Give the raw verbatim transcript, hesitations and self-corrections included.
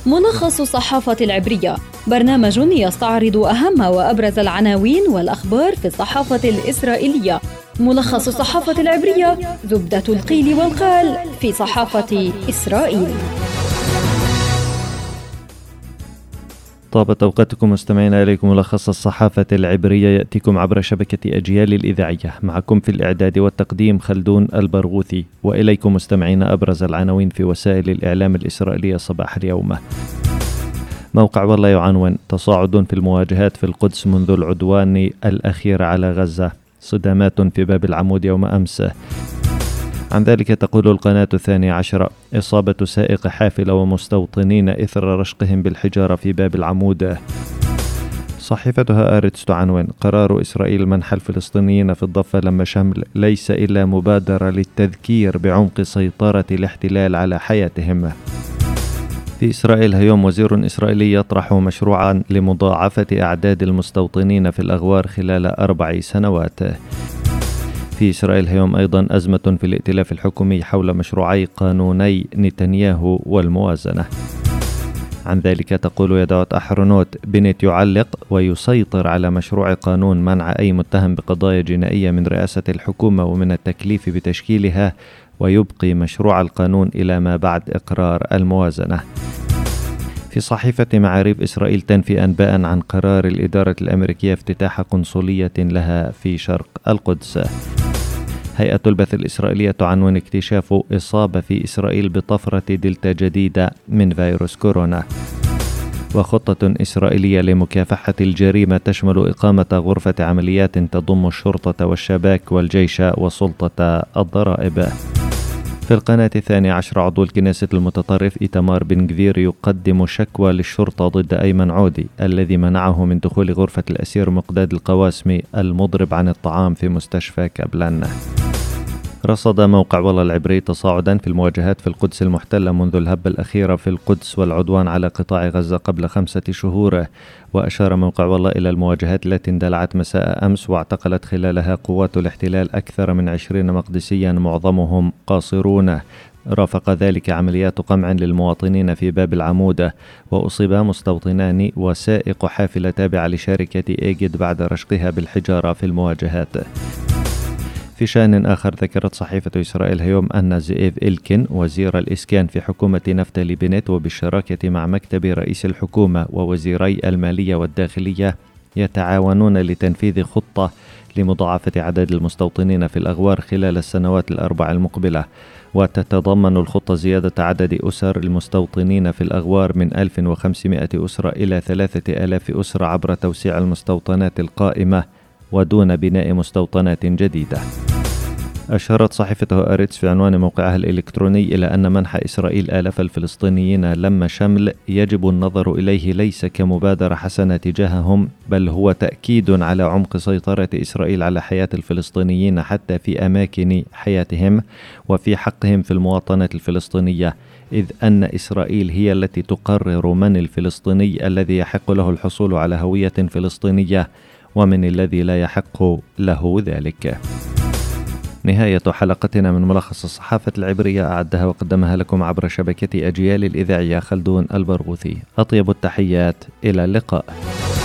ملخص الصحافة العبرية، برنامج يستعرض أهم وأبرز العناوين والأخبار في الصحافة الإسرائيلية. ملخص الصحافة العبرية، زبدة القيل والقال في صحافة إسرائيل. طابت أوقاتكم مستمعينا، إليكم ملخص الصحافة العبرية يأتيكم عبر شبكة أجيال الإذاعية، معكم في الإعداد والتقديم خلدون البرغوثي، وإليكم مستمعينا أبرز العناوين في وسائل الإعلام الإسرائيلية صباح اليوم. موقع والله يعنون: تصاعد في المواجهات في القدس منذ العدوان الأخير على غزة، صدامات في باب العمود يوم أمس. عن ذلك تقول القناة الثانية عشرة: إصابة سائق حافلة ومستوطنين إثر رشقهم بالحجارة في باب العمود. صحيفتها آرتس تعنون: قرار إسرائيل منح الفلسطينيين في الضفة لم شمل ليس إلا مبادرة للتذكير بعمق سيطرة الاحتلال على حياتهم. في إسرائيل هيوم: وزير إسرائيلي يطرح مشروعا لمضاعفة أعداد المستوطنين في الأغوار خلال أربع سنوات. في إسرائيل هيوم أيضا: أزمة في الائتلاف الحكومي حول مشروعي قانوني نتنياهو والموازنة. عن ذلك تقول يدعوت أحرنوت: بنت يعلق ويسيطر على مشروع قانون منع أي متهم بقضايا جنائية من رئاسة الحكومة ومن التكليف بتشكيلها، ويبقي مشروع القانون إلى ما بعد إقرار الموازنة. في صحيفة معاريف: إسرائيل تنفي أنباء عن قرار الإدارة الأمريكية افتتاح قنصلية لها في شرق القدس. هيئة البث الإسرائيلية تعنون: اكتشاف إصابة في إسرائيل بطفرة دلتا جديدة من فيروس كورونا. وخطة إسرائيلية لمكافحة الجريمة تشمل إقامة غرفة عمليات تضم الشرطة والشباك والجيش وسلطة الضرائب. في القناة الثانية عشر: عضو الكنيسة المتطرف إيتمار بن غفير يقدم شكوى للشرطة ضد أيمن عودي الذي منعه من دخول غرفة الأسير مقداد القواسمي المضرب عن الطعام في مستشفى كابلان. رصد موقع والله العبري تصاعدا في المواجهات في القدس المحتلة منذ الهبة الأخيرة في القدس والعدوان على قطاع غزة قبل خمسة شهور. وأشار موقع والله إلى المواجهات التي اندلعت مساء أمس واعتقلت خلالها قوات الاحتلال أكثر من عشرين مقدسيا معظمهم قاصرون. رافق ذلك عمليات قمع للمواطنين في باب العمود، وأصيب مستوطنان وسائق حافلة تابعة لشركة إيجد بعد رشقها بالحجارة في المواجهات. في شأن آخر ذكرت صحيفة إسرائيل هيوم أن زئيف إلكن وزير الإسكان في حكومة نفتالي بنت وبالشراكة مع مكتب رئيس الحكومة ووزيري المالية والداخلية يتعاونون لتنفيذ خطة لمضاعفة عدد المستوطنين في الأغوار خلال السنوات الأربع المقبلة. وتتضمن الخطة زيادة عدد أسر المستوطنين في الأغوار من ألف وخمسمائة أسرة إلى ثلاثة آلاف أسرة عبر توسيع المستوطنات القائمة ودون بناء مستوطنات جديدة. أشارت صحيفته آرتس في عنوان موقعها الإلكتروني إلى أن منح إسرائيل آلاف الفلسطينيين لم شمل يجب النظر إليه ليس كمبادرة حسنة تجاههم، بل هو تأكيد على عمق سيطرة إسرائيل على حياة الفلسطينيين حتى في أماكن حياتهم وفي حقهم في المواطنة الفلسطينية، إذ أن إسرائيل هي التي تقرر من الفلسطيني الذي يحق له الحصول على هوية فلسطينية ومن الذي لا يحق له ذلك. نهاية حلقتنا من ملخص الصحافة العبرية، أعدها وقدمها لكم عبر شبكة أجيال الإذاعية خلدون البرغوثي. أطيب التحيات، إلى اللقاء.